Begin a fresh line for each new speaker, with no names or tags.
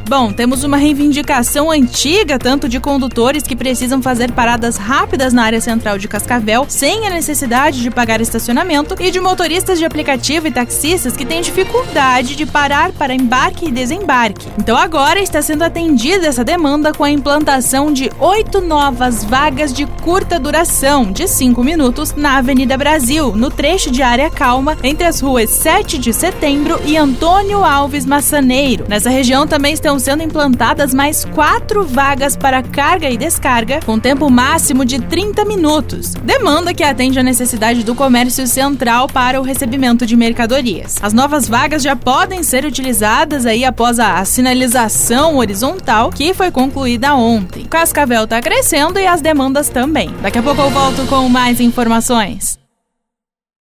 Bom, temos uma reivindicação antiga, tanto de condutores que precisam fazer paradas rápidas na área central de Cascavel, sem a necessidade de pagar estacionamento, e de motoristas de aplicativo e taxistas que têm dificuldade de parar para embarque e desembarque. Então agora está sendo atendida essa demanda com a implantação de 8 novas vagas de curta duração, de 5 minutos, na Avenida Brasil, no trecho de área calma, entre as ruas 7 de Setembro e Antônio Alves Massaneiro. Nessa região também estão sendo implantadas mais 4 vagas para carga e descarga, com tempo máximo de 30 minutos. Demanda que atende à necessidade do comércio central para o recebimento de mercadorias. As novas vagas já podem ser utilizadas aí após a sinalização horizontal, que foi concluída ontem. Cascavel está crescendo e as demandas também. Daqui a pouco eu volto com mais informações.